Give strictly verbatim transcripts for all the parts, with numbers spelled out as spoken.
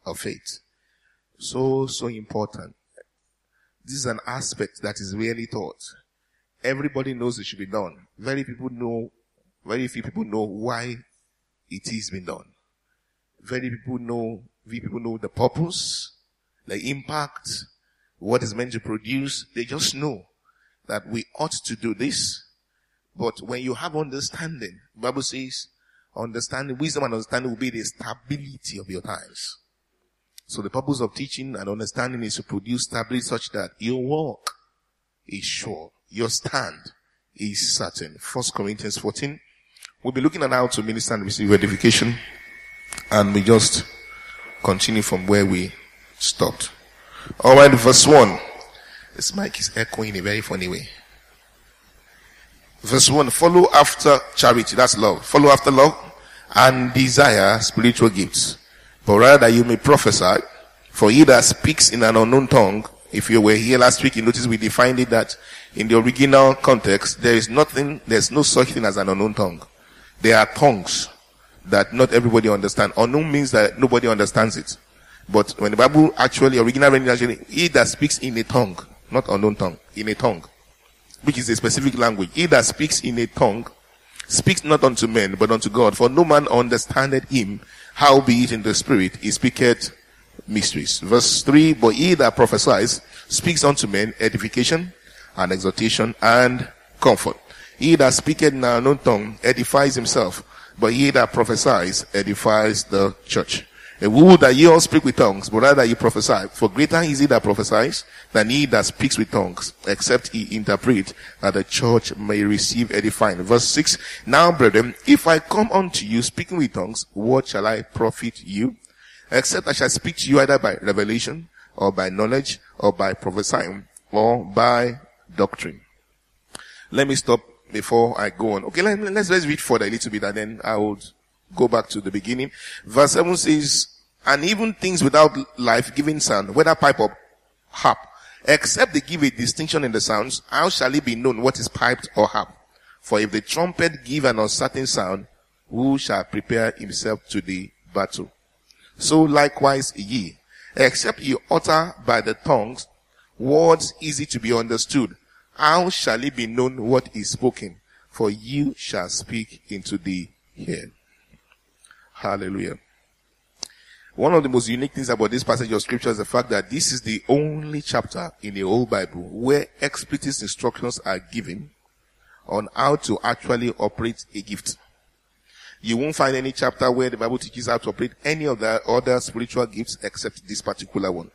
of faith. So, so important. This is an aspect that is rarely taught. Everybody knows it should be done. Very people know, very few people know why it is being done. Very people know, few people know the purpose, the impact, what is meant to produce. They just know that we ought to do this. But when you have understanding, the Bible says, understanding, wisdom and understanding will be the stability of your times. So the purpose of teaching and understanding is to produce stability such that your walk is sure. Your stand is certain. First Corinthians fourteen. We'll be looking at how to minister and receive edification. And we just continue from where we stopped. Alright, verse one. This mic is echoing in a very funny way. Verse one. Follow after charity. That's love. Follow after love and desire spiritual gifts. But rather you may prophesy. For he that speaks in an unknown tongue. If you were here last week, you notice we defined it that in the original context, there is nothing, there's no such thing as an unknown tongue. There are tongues that not everybody understands. Unknown means that nobody understands it. But when the Bible actually, original actually, he that speaks in a tongue, not unknown tongue, in a tongue, which is a specific language. He that speaks in a tongue, speaks not unto men, but unto God. For no man understandeth him, howbeit in the spirit he speaketh mysteries. Verse three, but he that prophesies speaks unto men edification and exhortation and comfort. He that speaketh in an unknown tongue edifies himself, but he that prophesies edifies the church. And would that ye all speak with tongues, but rather ye prophesy. For greater is he that prophesies than he that speaks with tongues, except he interpret, that the church may receive edifying. Verse six, now brethren, if I come unto you speaking with tongues, what shall I profit you? Except I shall speak to you either by revelation, or by knowledge, or by prophesying, or by doctrine. Let me stop before I go on. Okay, let, let's, let's read further a little bit and then I would go back to the beginning. Verse seven says, and even things without life-giving sound, whether pipe or harp, except they give a distinction in the sounds, how shall it be known what is piped or harp? For if the trumpet give an uncertain sound, who shall prepare himself to the battle? So likewise ye, except ye utter by the tongues words easy to be understood, how shall it be known what is spoken? For you shall speak into the air. Hallelujah. One of the most unique things about this passage of scripture is the fact that this is the only chapter in the whole Bible where explicit instructions are given on how to actually operate a gift. You won't find any chapter where the Bible teaches how to operate any of the other spiritual gifts except this particular one.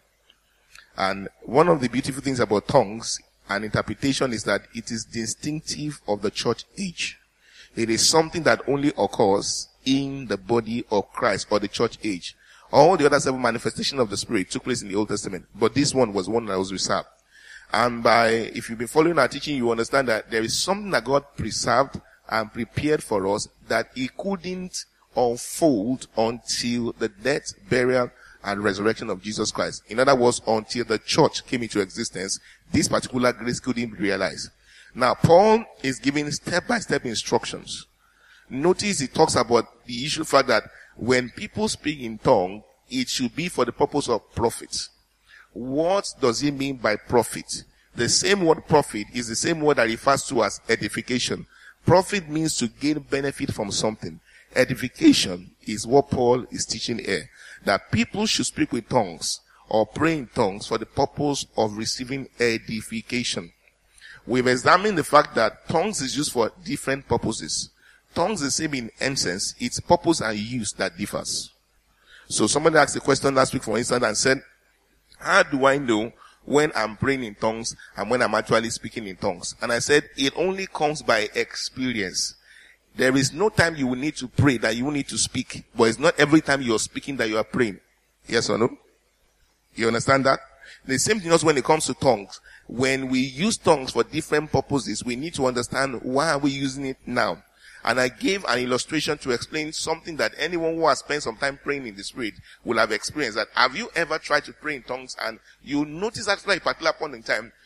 And one of the beautiful things about tongues and interpretation is that it is distinctive of the church age. It is something that only occurs in the body of Christ or the church age. All the other seven manifestations of the Spirit took place in the Old Testament, but this one was one that was reserved. And by, if you've been following our teaching, you understand that there is something that God preserved and prepared for us that He couldn't unfold until the death, burial, and resurrection of Jesus Christ. In other words, until the church came into existence, this particular grace couldn't be realized. Now, Paul is giving step-by-step instructions. Notice he talks about the issue fact that when people speak in tongue, it should be for the purpose of profit. What does he mean by profit? The same word profit is the same word that refers to as edification. Profit means to gain benefit from something. Edification is what Paul is teaching here. That people should speak with tongues or pray in tongues for the purpose of receiving edification. We've examined the fact that tongues is used for different purposes. Tongues is the same in essence, its purpose and use that differs. So somebody asked a question last week, for instance, and said, how do I know when I'm praying in tongues and when I'm actually speaking in tongues? And I said, it only comes by experience. There is no time you will need to pray that you will need to speak, but it's not every time you're speaking that you are praying. Yes or no? You understand that? The same thing also when it comes to tongues. When we use tongues for different purposes, we need to understand why are we using it now. And I gave an illustration to explain something that anyone who has spent some time praying in the Spirit will have experienced. That have you ever tried to pray in tongues and you notice after a particular point in time,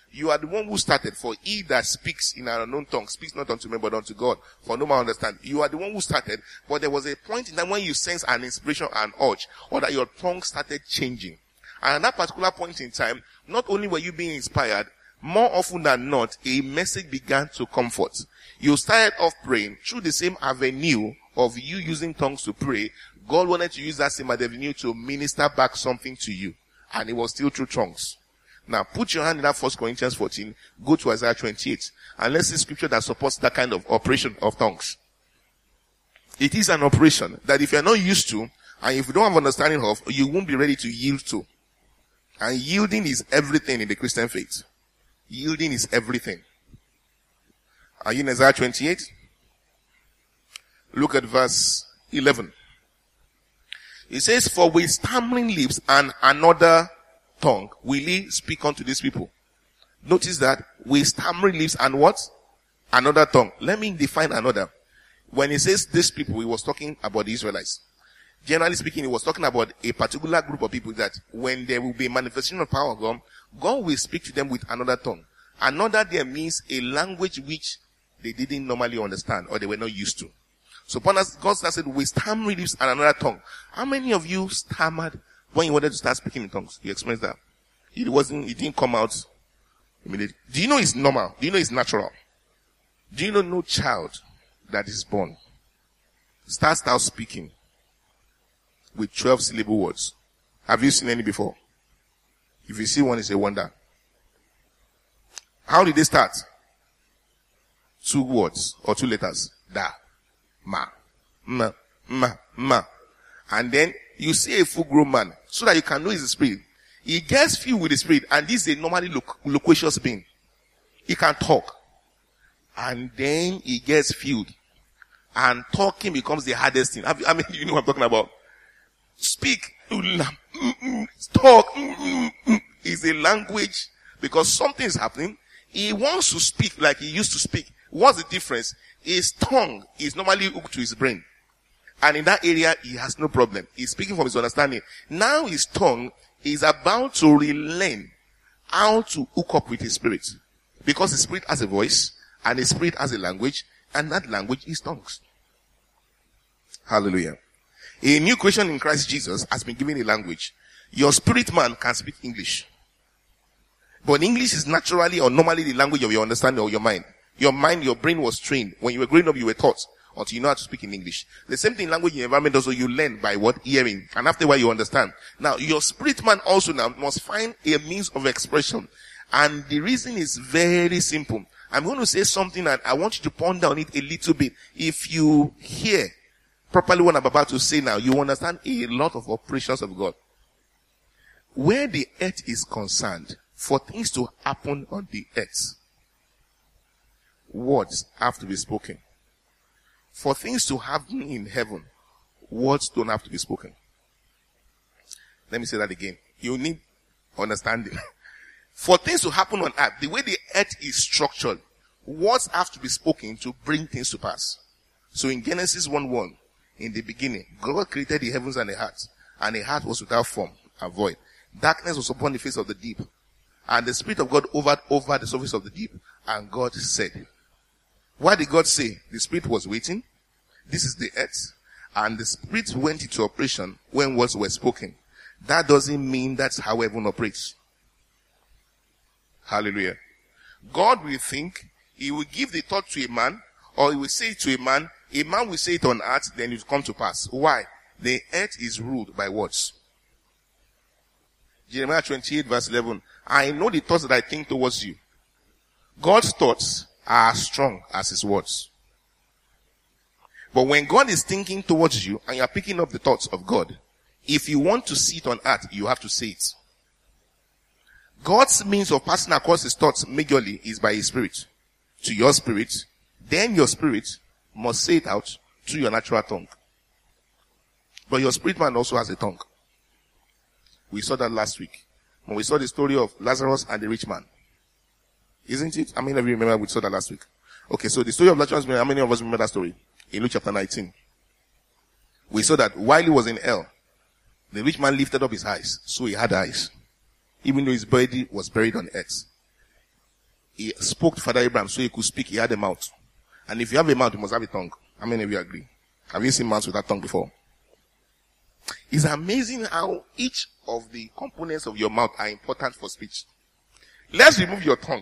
You are the one who started. For he that speaks in an unknown tongue speaks not unto men but unto God. For no man understand. You are the one who started. But there was a point in time when you sense an inspiration and urge, or that your tongue started changing. And at that particular point in time, not only were you being inspired, more often than not, a message began to comfort. You started off praying through the same avenue of you using tongues to pray. God wanted to use that same avenue to minister back something to you. And it was still through tongues. Now put your hand in that First Corinthians fourteen, go to Isaiah twenty-eight, and let's see scripture that supports that kind of operation of tongues. It is an operation that if you're not used to, and if you don't have understanding of, you won't be ready to yield to. And yielding is everything in the Christian faith. Yielding is everything. Are you in Isaiah twenty-eight? Look at verse eleven. It says, for with stammering lips and another tongue will he speak unto these people. Notice that with stammering lips and what? Another tongue. Let me define another. When he says these people, he was talking about the Israelites. Generally speaking, he was talking about a particular group of people that when there will be a manifestation of power of God, God will speak to them with another tongue. Another there means a language which they didn't normally understand or they were not used to. So God started with stammering lips and another tongue. How many of you stammered when you wanted to start speaking in tongues? You experienced that? It wasn't, it didn't come out immediately. Do you know it's normal? Do you know it's natural? Do you know no child that is born starts out speaking with twelve syllable words? Have you seen any before? If you see one, it's a wonder. How did they start? Two words or two letters. Da, ma, ma, ma, ma. And then you see a full grown man so that you can know he's a spirit. He gets filled with the spirit, and this is a normally loqu- loquacious being. He can talk. And then he gets filled. And talking becomes the hardest thing. Have you, I mean, you know what I'm talking about? Speak. Talk. Is a language because something is happening. He wants to speak like he used to speak. What's the difference? His tongue is normally hooked to his brain. And in that area, he has no problem. He's speaking from his understanding. Now his tongue is about to relearn how to hook up with his spirit. Because his spirit has a voice, and his spirit has a language, and that language is tongues. Hallelujah. A new creation in Christ Jesus has been given a language. Your spirit man can speak English. But English is naturally or normally the language of your understanding or your mind. Your mind, your brain was trained. When you were growing up, you were taught until you know how to speak in English. The same thing, language in environment also, you learn by what? Hearing. And after a while, you understand. Now, your spirit man also now must find a means of expression. And the reason is very simple. I'm going to say something and I want you to ponder on it a little bit. If you hear properly what I'm about to say now, you understand a lot of operations of God. Where the earth is concerned, for things to happen on the earth, words have to be spoken. For things to happen in heaven, words don't have to be spoken. Let me say that again. You need understanding. For things to happen on earth, the way the earth is structured, words have to be spoken to bring things to pass. So in Genesis one one, in the beginning, God created the heavens and the earth, and the earth was without form and void. Darkness was upon the face of the deep, and the Spirit of God hovered over the surface of the deep, and God said. What did God say? The Spirit was waiting. This is the earth. And the Spirit went into operation when words were spoken. That doesn't mean that's how heaven operates. Hallelujah. God will think, he will give the thought to a man, or he will say it to a man, a man will say it on earth, then it will come to pass. Why? The earth is ruled by words. Jeremiah twenty-eight verse eleven. I know the thoughts that I think towards you. God's thoughts are as strong as his words. But when God is thinking towards you and you are picking up the thoughts of God, if you want to see it on earth, you have to say it. God's means of passing across his thoughts majorly is by his spirit to your spirit. Then your spirit must say it out through your natural tongue. But your spirit man also has a tongue. We saw that last week when we saw the story of Lazarus and the rich man. Isn't it? How many of you remember we saw that last week? Okay, so the story of Lazarus, how many of us remember that story? In Luke chapter nineteen. We saw that while he was in hell, the rich man lifted up his eyes, so he had eyes. Even though his body was buried on earth. he spoke to Father Abraham so he could speak. He had a mouth. And if you have a mouth, you must have a tongue. How many of you agree? Have you seen mouths without tongue before? It's amazing how each of the components of your mouth are important for speech. Let's remove your tongue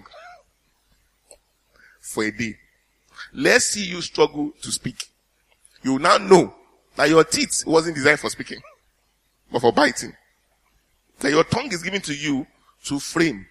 for a day. Let's see you struggle to speak. You will now know that your teeth wasn't designed for speaking, but for biting. That your tongue is given to you to frame.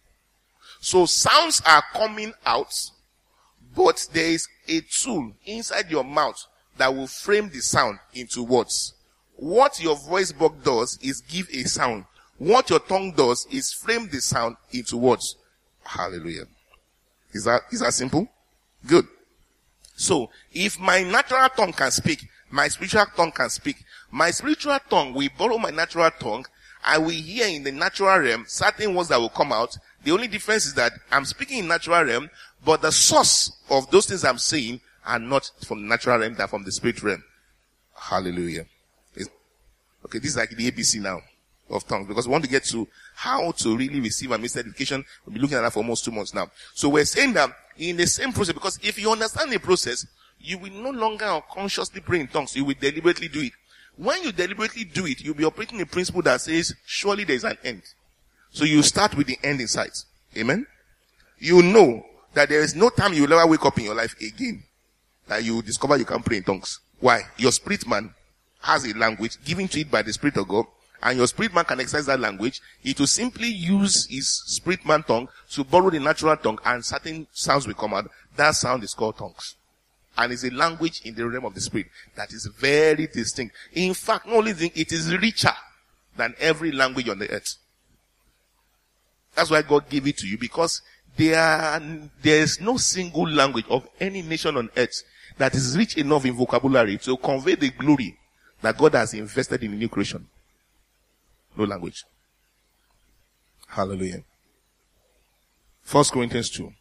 So sounds are coming out, but there is a tool inside your mouth that will frame the sound into words. What your voice box does is give a sound. What your tongue does is frame the sound into words. Hallelujah. Is that, is that simple? Good. So, if my natural tongue can speak, my spiritual tongue can speak. My spiritual tongue will borrow my natural tongue. I will hear in the natural realm certain words that will come out. The only difference is that I'm speaking in natural realm, but the source of those things I'm saying are not from the natural realm, they're from the spirit realm. Hallelujah. It's, okay, this is like the A B C now of tongues, because we want to get to how to really receive and minister education. We'll be looking at that for almost two months now. So we're saying that in the same process, because if you understand the process, you will no longer unconsciously pray in tongues. You will deliberately do it. When you deliberately do it, you'll be operating a principle that says, surely there is an end. So you start with the end in sight. Amen? You know that there is no time you will ever wake up in your life again that you will discover you can pray in tongues. Why? Your spirit man has a language given to it by the Spirit of God, and your spirit man can exercise that language. It will simply use his spirit man tongue to borrow the natural tongue, and certain sounds will come out. That sound is called tongues. And it's a language in the realm of the spirit that is very distinct. In fact, not only thing, it is richer than every language on the earth. That's why God gave it to you, because there are, there is no single language of any nation on earth that is rich enough in vocabulary to convey the glory that God has invested in the new creation. No language. Hallelujah. First Corinthians two.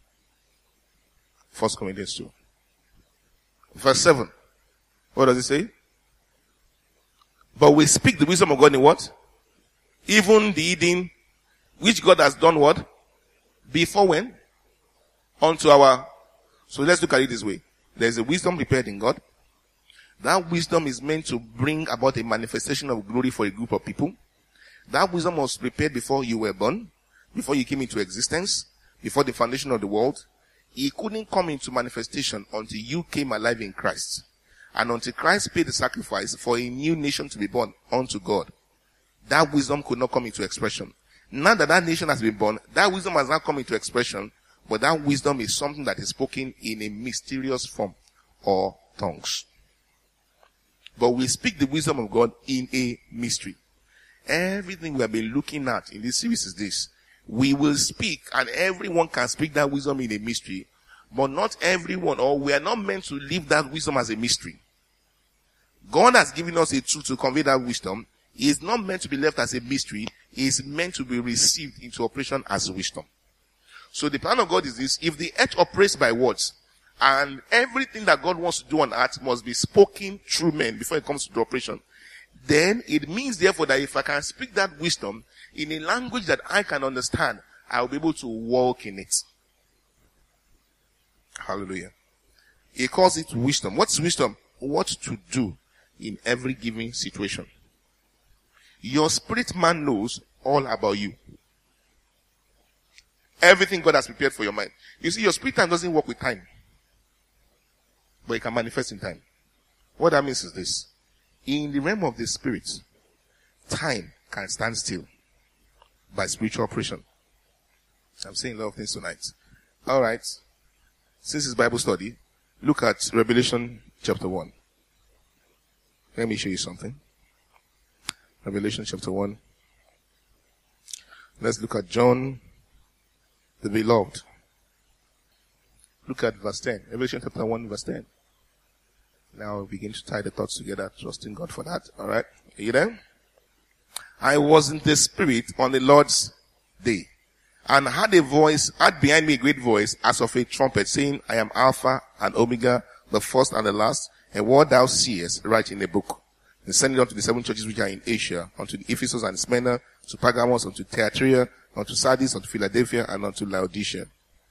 First Corinthians two. Verse seven. What does it say? But we speak the wisdom of God in what? Even the hidden, which God has done what? Before when? Unto our. So let's look at it this way. There's a wisdom prepared in God. That wisdom is meant to bring about a manifestation of glory for a group of people. That wisdom was prepared before you were born, before you came into existence, before the foundation of the world. It couldn't come into manifestation until you came alive in Christ. And until Christ paid the sacrifice for a new nation to be born unto God. That wisdom could not come into expression. Now that that nation has been born, that wisdom has not come into expression, but that wisdom is something that is spoken in a mysterious form or tongues. But we speak the wisdom of God in a mystery. Everything we have been looking at in this series is this. We will speak, and everyone can speak that wisdom in a mystery, but not everyone, or we are not meant to leave that wisdom as a mystery. God has given us a tool to convey that wisdom. It is not meant to be left as a mystery. It is meant to be received into operation as wisdom. So the plan of God is this: if the earth operates by words, and everything that God wants to do on earth must be spoken through men before it comes to the operation, then it means therefore that if I can speak that wisdom in a language that I can understand, I will be able to walk in it. Hallelujah. He calls it wisdom. What's wisdom? What to do in every given situation. Your spirit man knows all about you. Everything God has prepared for your mind. You see, your spirit man doesn't work with time, but it can manifest in time. What that means is this: in the realm of the spirit, time can stand still by spiritual operation. I'm saying a lot of things tonight. Alright. Since it's Bible study, look at Revelation chapter one. Let me show you something. Revelation chapter one. Let's look at John the Beloved. Look at verse ten. Revelation chapter one, verse ten. Now we begin to tie the thoughts together, trusting God for that. Alright? Are you there? I was in the spirit on the Lord's day, and had a voice, had behind me a great voice, as of a trumpet, saying, I am Alpha and Omega, the first and the last, and what thou seest, write in a book, and send it unto the seven churches which are in Asia, unto the Ephesus and Smyrna, to Pergamos, unto Thyatira, unto Sardis, unto Philadelphia, and unto Laodicea.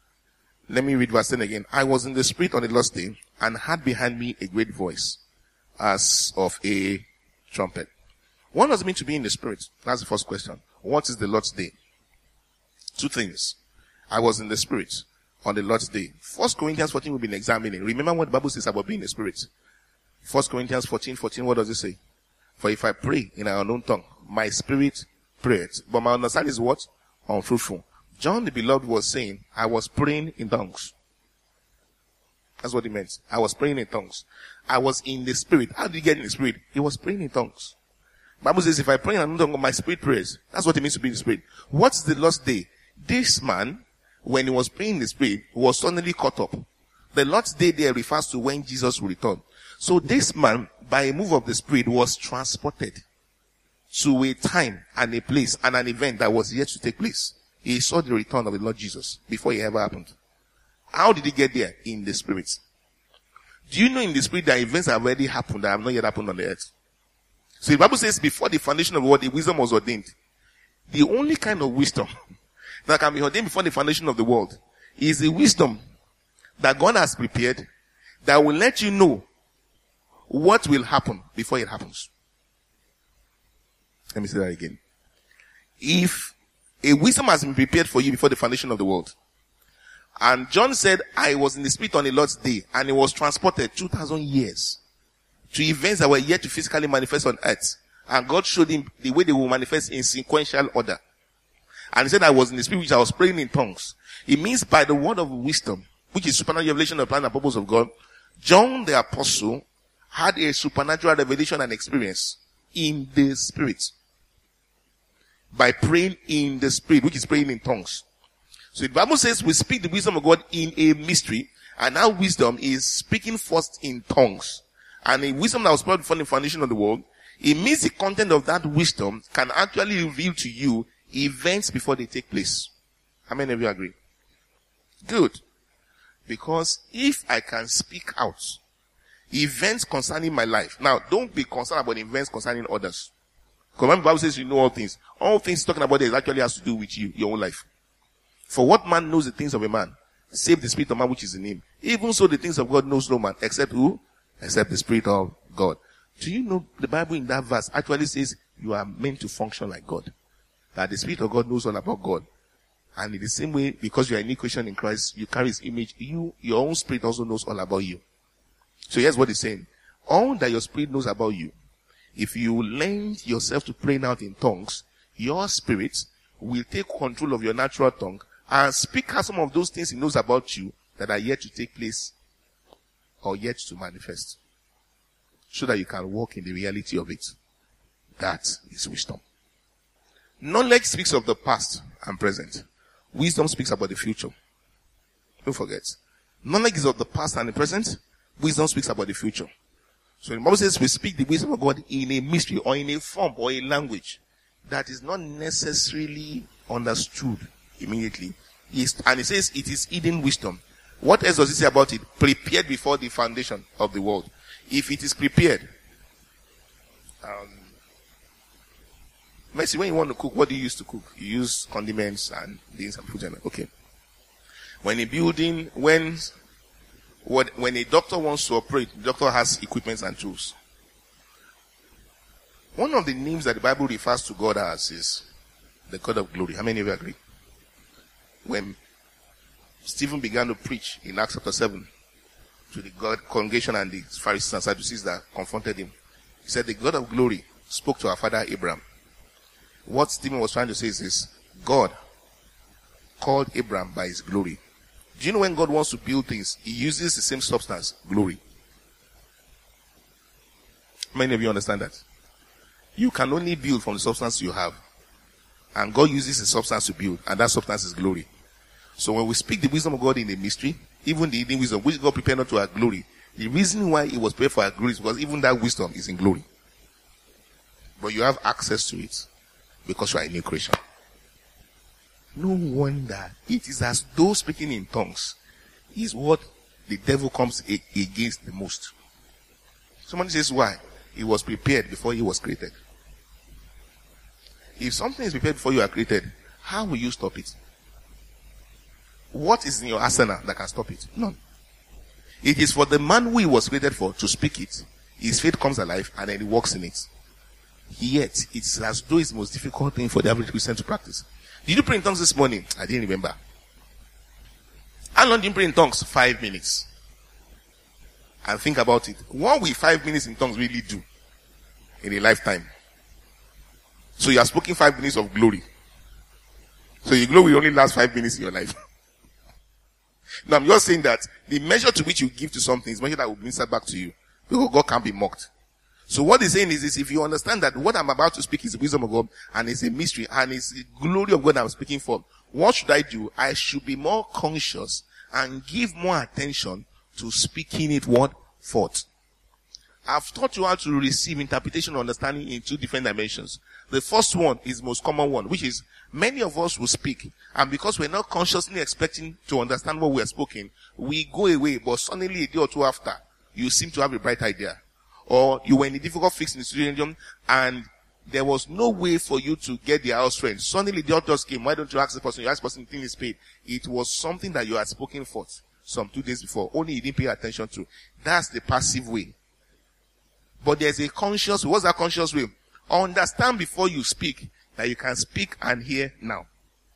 Let me read verse ten again. I was in the Spirit on the Lord's day, and heard behind me a great voice, as of a trumpet. What does it mean to be in the Spirit? That's the first question. What is the Lord's day? Two things. I was in the Spirit on the Lord's day. First Corinthians fourteen we've been examining. Remember what the Bible says about being in the Spirit. First Corinthians fourteen fourteen, what does it say? For if I pray in an unknown tongue, my spirit prayeth, but my understanding is what? Unfruitful. John the Beloved was saying, I was praying in tongues. That's what he meant. I was praying in tongues. I was in the Spirit. How did he get in the Spirit? He was praying in tongues. The Bible says, if I pray in an unknown tongue, my spirit prays. That's what it means to be in the Spirit. What's the Lord's day? This man, when he was praying in the Spirit, was suddenly caught up. The Lord's day there refers to when Jesus will return. So this man, by a move of the Spirit, was transported to a time and a place and an event that was yet to take place. He saw the return of the Lord Jesus before it ever happened. How did he get there? In the Spirit. Do you know in the Spirit that events have already happened that have not yet happened on the earth? So the Bible says before the foundation of the world, the wisdom was ordained. The only kind of wisdom that can be ordained before the foundation of the world is the wisdom that God has prepared that will let you know what will happen before it happens. Let me say that again. If a wisdom has been prepared for you before the foundation of the world, and John said, I was in the Spirit on the Lord's day, and he was transported two thousand years to events that were yet to physically manifest on earth, and God showed him the way they will manifest in sequential order. And he said, I was in the Spirit, which I was praying in tongues. It means by the word of wisdom, which is supernatural revelation of the plan and purpose of God, John the Apostle had a supernatural revelation and experience in the Spirit. By praying in the Spirit, which is praying in tongues. So the Bible says we speak the wisdom of God in a mystery, and our wisdom is speaking first in tongues. And a wisdom that was brought before the foundation of the world, it means the content of that wisdom can actually reveal to you events before they take place. How many of you agree? Good. Because if I can speak out events concerning my life. Now, don't be concerned about events concerning others. Because when the Bible says you know all things, all things talking about it actually has to do with you, your own life. For what man knows the things of a man, save the spirit of man which is in him. Even so the things of God knows no man, except who? Except the Spirit of God. Do you know the Bible in that verse actually says you are meant to function like God? That the Spirit of God knows all about God. And in the same way, because you are a new creation in Christ, you carry his image, you, your own spirit also knows all about you. So here's what he's saying. All that your spirit knows about you, if you lend yourself to praying out in tongues, your spirit will take control of your natural tongue and speak out some of those things he knows about you that are yet to take place or yet to manifest, so that you can walk in the reality of it. That is wisdom. Knowledge speaks of the past and present. Wisdom speaks about the future. Don't forget. Knowledge is of the past and the present. Wisdom speaks about the future. So the Bible says we speak the wisdom of God in a mystery or in a form or a language that is not necessarily understood immediately. It's, and it says it is hidden wisdom. What else does it say about it? Prepared before the foundation of the world. If it is prepared, um, let's see, when you want to cook, what do you use to cook? You use condiments and things and food. Okay. When a building, when What, when a doctor wants to operate, the doctor has equipment and tools. One of the names that the Bible refers to God as is the God of glory. How many of you agree? When Stephen began to preach in Acts chapter seven to the God congregation and the Pharisees and Sadducees that confronted him, he said, the God of glory spoke to our father Abraham. What Stephen was trying to say is this: God called Abraham by his glory. Do you know when God wants to build things, he uses the same substance, glory? Many of you understand that? You can only build from the substance you have. And God uses the substance to build, and that substance is glory. So when we speak the wisdom of God in a mystery, even the hidden wisdom, which God prepared not to our glory, the reason why it was prepared for our glory is because even that wisdom is in glory. But you have access to it because you are a new creation. No wonder it is as though speaking in tongues is what the devil comes a- against the most. Somebody says, why? It was prepared before he was created. If something is prepared before you are created, how will you stop it? what is in your arsenal that can stop it? None. It is for the man who he was created for to speak it. His faith comes alive and then he walks in it. Yet, it's as though it's the most difficult thing for the average Christian to practice. Did you pray in tongues this morning? I didn't remember. How long did you pray in tongues? Five minutes. And think about it. What will five minutes in tongues really do in a lifetime? So you are speaking five minutes of glory. So your glory will only last five minutes in your life. Now I'm just saying that the measure to which you give to something is measure that will minister back to you. Because God can't be mocked. So what he's saying is, is if you understand that what I'm about to speak is the wisdom of God and it's a mystery and it's the glory of God I'm speaking for, what should I do? I should be more conscious and give more attention to speaking it what forth. I've taught you how to receive interpretation and understanding in two different dimensions. The first one is the most common one, which is many of us will speak, and because we're not consciously expecting to understand what we are speaking, we go away, but suddenly a day or two after, you seem to have a bright idea. Or you were in a difficult fix in the situation, and there was no way for you to get the house rent. Suddenly the authors came. Why don't you ask the person? You ask the person, the thing is paid. It was something that you had spoken forth some two days before. Only you didn't pay attention to. That's the passive way. But there's a conscious way. What's that conscious way? Understand before you speak that you can speak and hear now.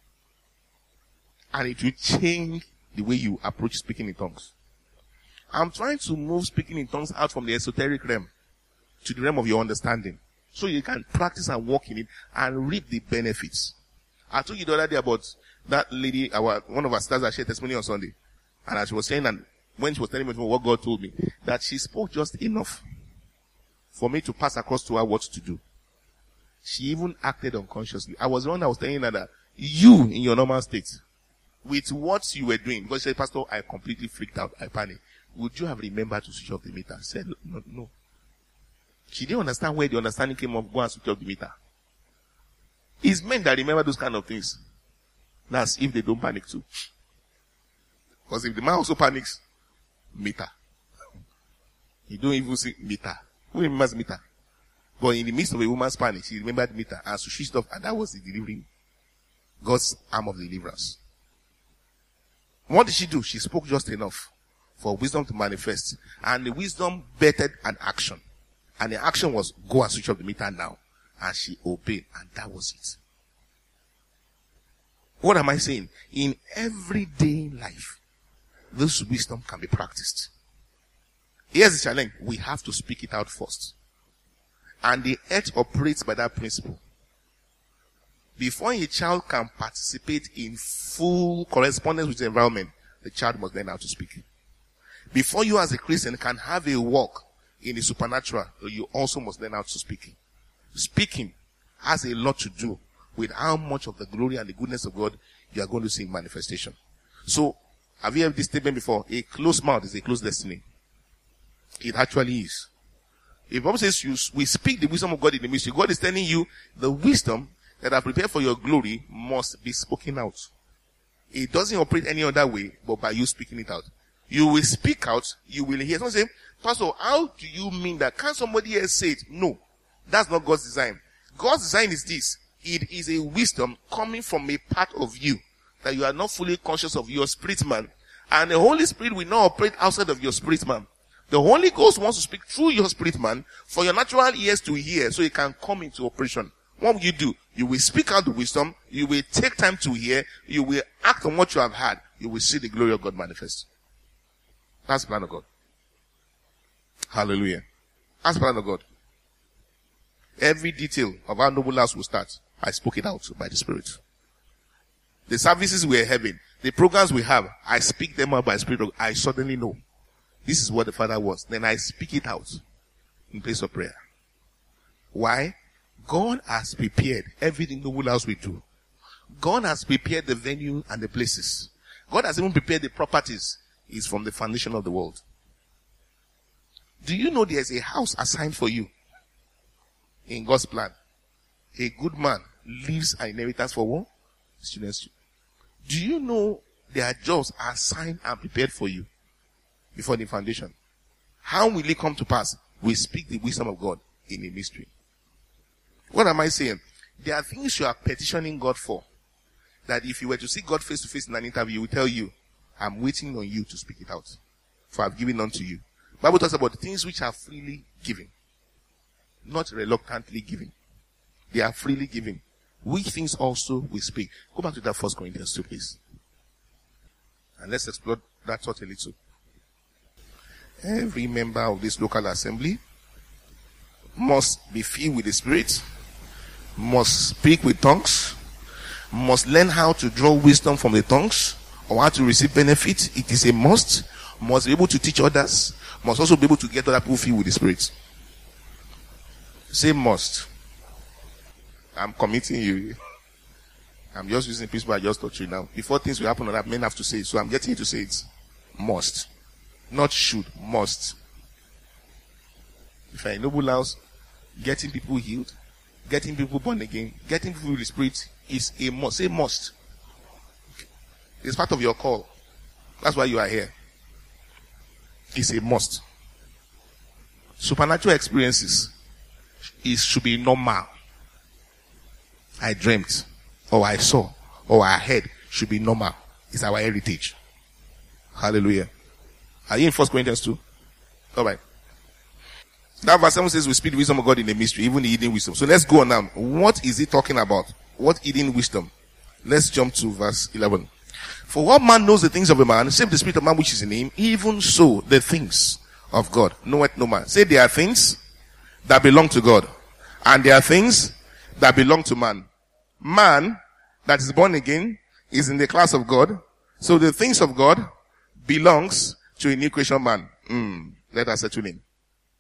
And it will change the way you approach speaking in tongues. I'm trying to move speaking in tongues out from the esoteric realm to the realm of your understanding, so you can practice and walk in it and reap the benefits. I told you the other day about that lady, our one of our stars that shared testimony on Sunday. And as she was saying, and when she was telling me what God told me, that she spoke just enough for me to pass across to her what to do. She even acted unconsciously. I was the one that was telling her that you, in your normal state, with what you were doing, because she said, Pastor, I completely freaked out, I panicked. Would you have remembered to switch off the meter? I said, no, no. She didn't understand where the understanding came of go and switch off the meter. It's men that remember those kind of things. That's if they don't panic too. Because if the man also panics, meter. You don't even see meter. Who remembers meter? But in the midst of a woman's panic, she remembered meter and so she switched off, and that was the delivery. God's arm of deliverance. What did she do? She spoke just enough for wisdom to manifest. And the wisdom bettered an action. And the action was, go and switch off the meter now. And she obeyed. And that was it. What am I saying? In everyday life, this wisdom can be practiced. Here's the challenge. We have to speak it out first. And the earth operates by that principle. Before a child can participate in full correspondence with the environment, the child must learn how to speak. Before you as a Christian can have a walk in the supernatural, you also must learn how to speak. Speaking has a lot to do with how much of the glory and the goodness of God you are going to see in manifestation. So, have you heard this statement before? A closed mouth is a closed destiny. It actually is. If the Bible says you, we speak the wisdom of God in the mystery, God is telling you the wisdom that I prepared for your glory must be spoken out. It doesn't operate any other way but by you speaking it out. You will speak out, you will hear. Someone say, Pastor, how do you mean that? Can somebody else say it? No. That's not God's design. God's design is this. It is a wisdom coming from a part of you that you are not fully conscious of, your spirit man. And the Holy Spirit will not operate outside of your spirit man. The Holy Ghost wants to speak through your spirit man for your natural ears to hear so it can come into operation. What will you do? You will speak out the wisdom. You will take time to hear. You will act on what you have heard. You will see the glory of God manifest. That's the plan of God. Hallelujah. That's the plan of God. Every detail of how Noble House will start, I spoke it out by the Spirit. The services we are having, the programs we have, I speak them out by the Spirit. I suddenly know. This is what the Father wants. Then I speak it out in place of prayer. Why? God has prepared everything Noble House will do. God has prepared the venue and the places. God has even prepared the properties. It's from the foundation of the world. Do you know there's a house assigned for you in God's plan? A good man leaves an inheritance for what? Students. Do you know their jobs are assigned and prepared for you before the foundation? How will it come to pass? We speak the wisdom of God in a mystery. What am I saying? There are things you are petitioning God for. that if you were to see God face to face in an interview, he will tell you, I'm waiting on you to speak it out. For I've given unto you. The Bible talks about things which are freely given. Not reluctantly given. They are freely given. Which things also we speak. Go back to that First Corinthians two, please. And let's explore that thought a little. Every member of this local assembly must be filled with the Spirit, must speak with tongues, must learn how to draw wisdom from the tongues, or how to receive benefit. It is a must. Must be able to teach others, must also be able to get other people filled with the Spirit. Say must. I'm committing you. I'm just using principle I just taught you now. Before things will happen, other men have to say it. So I'm getting you to say it. Must. Not should. Must. If you're in noble house, getting people healed, getting people born again, getting people with the Spirit is a must. Say must. It's part of your call. That's why you are here. It's a must. Supernatural experiences is should be normal. I dreamt, or I saw, or I heard should be normal. It's our heritage. Hallelujah. Are you in First Corinthians two? All right. That verse seven says we speak the wisdom of God in the mystery, even the hidden wisdom. So let's go on now. What is it talking about? What hidden wisdom? Let's jump to verse eleven. For what man knows the things of a man, save the spirit of man which is in him, even so the things of God knoweth no man. Say there are things that belong to God, and there are things that belong to man. Man that is born again is in the class of God. So the things of God belongs to a new creation man. Mm, let us settle in.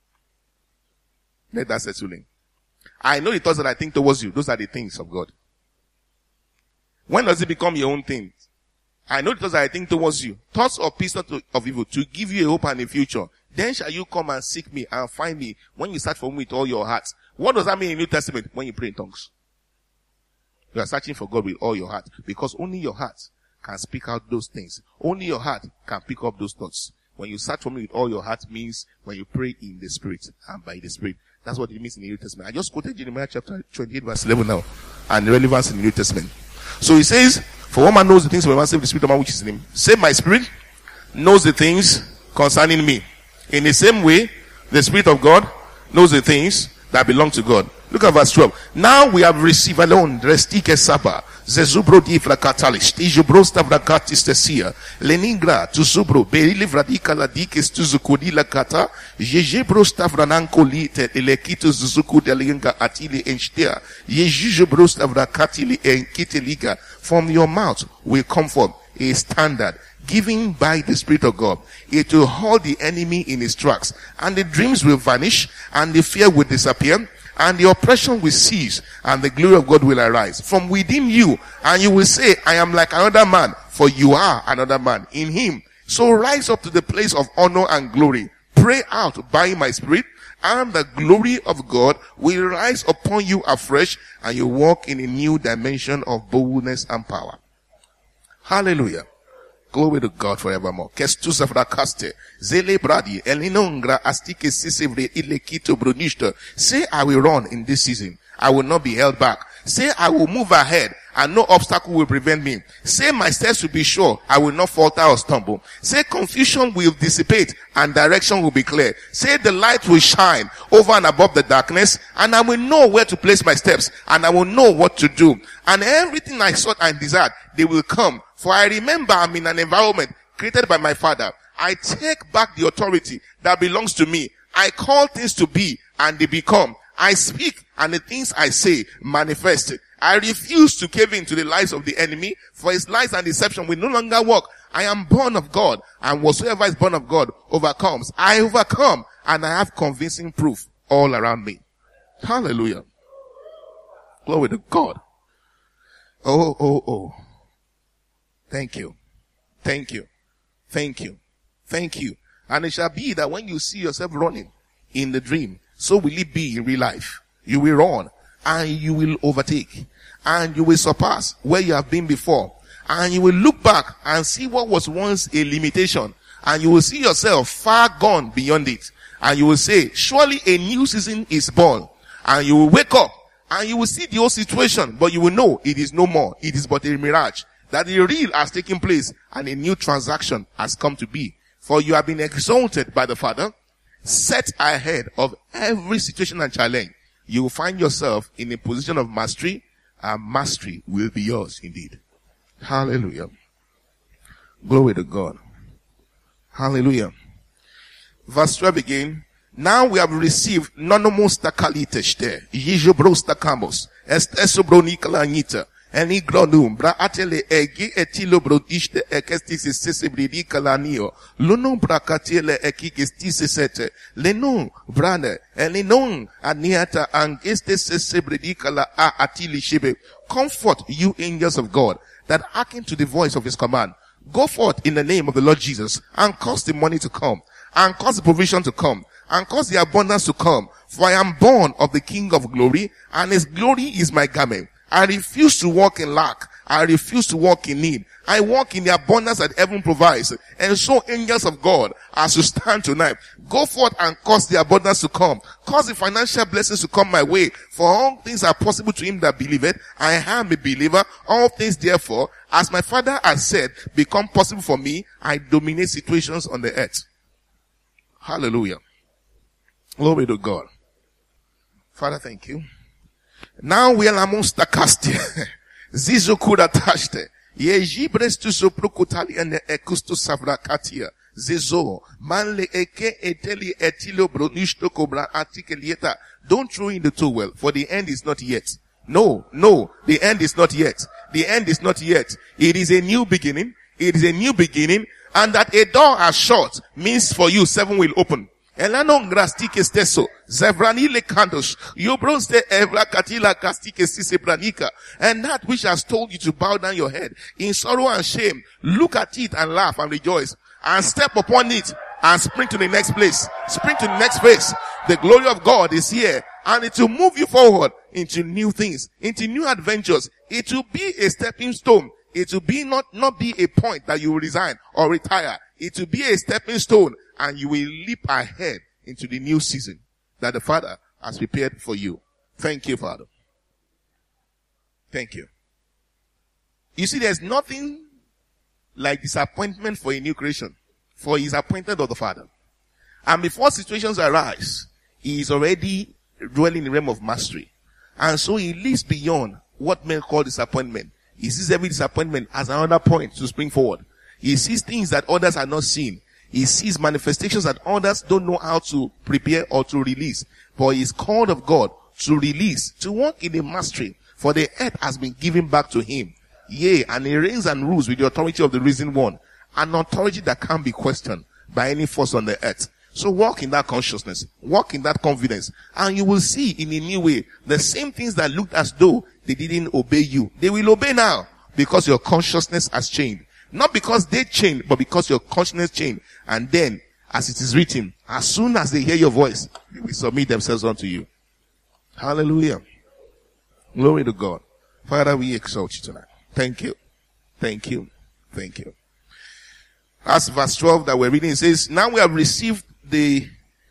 Let us settle in. I know the thoughts that I think towards you. Those are the things of God. When does it become your own thing? I know the thoughts that I think towards you. Thoughts of peace, not of evil, to give you a hope and a future. Then shall you come and seek me and find me when you search for me with all your heart. What does that mean in the New Testament? When you pray in tongues. You are searching for God with all your heart. Because only your heart can speak out those things. Only your heart can pick up those thoughts. When you search for me with all your heart means when you pray in the Spirit and by the Spirit. That's what it means in the New Testament. I just quoted Jeremiah chapter twenty-eight verse eleven now. And the relevance in the New Testament. So he says, for one man knows the things of a man, save the spirit of man which is in him. Save my spirit knows the things concerning me. In the same way, the Spirit of God knows the things that belong to God. Look at verse twelve. Now we have received alone restike saba zezubro di fracatalis tijubro stavracatis tesia leningra to zubro berili vradika ladikis to zukudi la kata jejebro stavrananko lite elekito zuzuku delinga atili enshtia jejebro stavrakatili enkiteliga. From your mouth will come forth a standard given by the Spirit of God. It will hold the enemy in his tracks, and the dreams will vanish, and the fear will disappear, and the oppression will cease, and the glory of God will arise from within you, and you will say, I am like another man, for you are another man in him. So rise up to the place of honor and glory. Pray out by my Spirit, and the glory of God will rise upon you afresh, and you walk in a new dimension of boldness and power. Hallelujah. Glory to God forevermore. Say, I will run in this season. I will not be held back. Say, I will move ahead and no obstacle will prevent me. Say, my steps will be sure. I will not falter or stumble. Say, confusion will dissipate and direction will be clear. Say, the light will shine over and above the darkness, and I will know where to place my steps, and I will know what to do. And everything I sought and desired, they will come. For I remember I'm in an environment created by my Father. I take back the authority that belongs to me. I call things to be and they become. I speak and the things I say manifest. I refuse to cave in to the lies of the enemy, for his lies and deception will no longer work. I am born of God, and whatsoever is born of God overcomes. I overcome, and I have convincing proof all around me. Hallelujah. Glory to God. Oh, oh, oh. Thank you. Thank you. Thank you. Thank you. And it shall be that when you see yourself running in the dream, so will it be in real life. You will run and you will overtake and you will surpass where you have been before. And you will look back and see what was once a limitation, and you will see yourself far gone beyond it. And you will say, surely a new season is born. And you will wake up And you will see the whole situation, but you will know it is no more. It is but a mirage. That the real has taken place and a new transaction has come to be. For you have been exalted by the Father, set ahead of every situation and challenge. You will find yourself in a position of mastery, and mastery will be yours indeed. Hallelujah. Glory to God. Hallelujah. Verse twelve again. Now we have received nonomos takaliteshte, yijobros takamos, estesobro nikalanita, and igronum, bra atele egi etilobro ishte ekestis sesibri kalanio, lunum brakatele ekikestis sete, lenum brane, and lenum aniata angeste sesibri kala a atili shibe. Comfort you angels of God that hearken to the voice of his command. Go forth in the name of the Lord Jesus and cause the money to come, and cause the provision to come, and cause the abundance to come. For I am born of the King of glory, and his glory is my garment. I refuse to walk in lack. I refuse to walk in need. I walk in the abundance that heaven provides. And so, angels of God, as you stand tonight, go forth and cause the abundance to come. Cause the financial blessings to come my way. For all things are possible to him that believeth. I am a believer. All things, therefore, as my Father has said, become possible for me. I dominate situations on the earth. Hallelujah. Glory to God. Father, thank you. Now we are amongst the cast. Zizo could attach the ye jibres to so procutali and the ecusto savra katia. Zizo manle eke eteli etilo bronisto cobra articlieta. Don't throw in the towel, for the end is not yet. No, no, the end is not yet. The end is not yet. It is a new beginning. It is a new beginning. And that a door has shut means for you seven will open. Elanon grastike steso, zevrani le kandos, yobronste evra katila kastike sisebranika, and that which has told you to bow down your head in sorrow and shame, look at it and laugh and rejoice, and step upon it and spring to the next place, spring to the next phase. The glory of God is here, and it will move you forward into new things, into new adventures. It will be a stepping stone. It will be not, not be a point that you will resign or retire. It will be a stepping stone, and you will leap ahead into the new season that the Father has prepared for you. Thank you, Father. Thank you. You see, there's nothing like disappointment for a new creation, for he is appointed of the Father. And before situations arise, he is already dwelling in the realm of mastery. And so he lives beyond what men call disappointment. He sees every disappointment as another point to spring forward. He sees things that others are not seeing. He sees manifestations that others don't know how to prepare or to release. But he is called of God to release, to walk in the mastery. For the earth has been given back to him. Yea, and he reigns and rules with the authority of the risen one. An authority that can't be questioned by any force on the earth. So walk in that consciousness. Walk in that confidence. And you will see in a new way the same things that looked as though they didn't obey you. They will obey now because your consciousness has changed. Not because they changed, but because your consciousness changed. And then, as it is written, as soon as they hear your voice, they will submit themselves unto you. Hallelujah. Glory to God. Father, we exalt you tonight. Thank you. Thank you. Thank you. As verse twelve that we're reading, it says, now we have received the...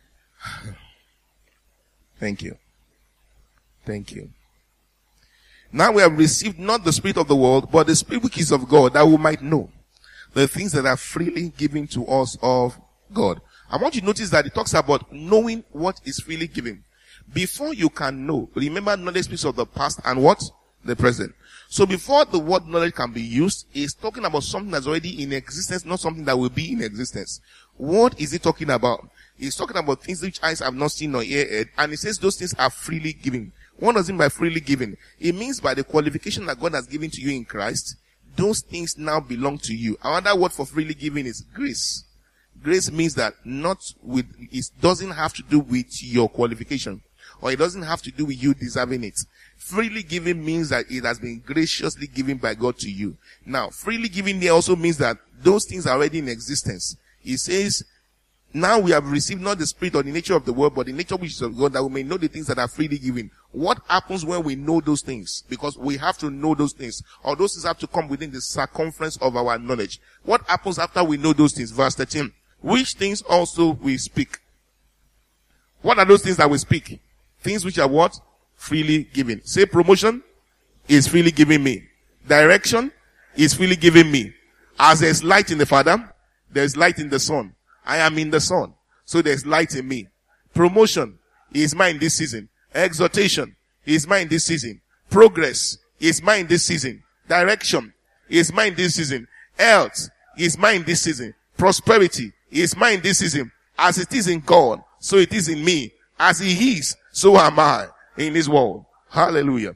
Thank you. Thank you. Now we have received not the spirit of the world, but the spirit which is of God, that we might know the things that are freely given to us of God. I want you to notice that it talks about knowing what is freely given. Before you can know, remember knowledge speaks of the past and what? The present. So before the word knowledge can be used, it's talking about something that's already in existence, not something that will be in existence. What is it talking about? It's talking about things which eyes have not seen nor ear heard, and it says those things are freely given. What does it mean by freely given? It means by the qualification that God has given to you in Christ, those things now belong to you. Another word for freely given is grace. Grace means that not with, it doesn't have to do with your qualification, or it doesn't have to do with you deserving it. Freely given means that it has been graciously given by God to you. Now, freely given there also means that those things are already in existence. It says, now we have received not the spirit or the nature of the world, but the nature which is of God, that we may know the things that are freely given. What happens when we know those things? Because we have to know those things, or those things have to come within the circumference of our knowledge. What happens after we know those things? Verse thirteen. Which things also we speak? What are those things that we speak? Things which are what? freely given. Say promotion is freely given me. Direction is freely given me. As there's light in the Father, there's light in the Son. I am in the Son. So there's light in me. Promotion is mine this season. Exhortation is mine this season. Progress is mine this season. Direction is mine this season. Health is mine this season. Prosperity is mine this season. As it is in God, so it is in me. As He is, so am I in this world. Hallelujah.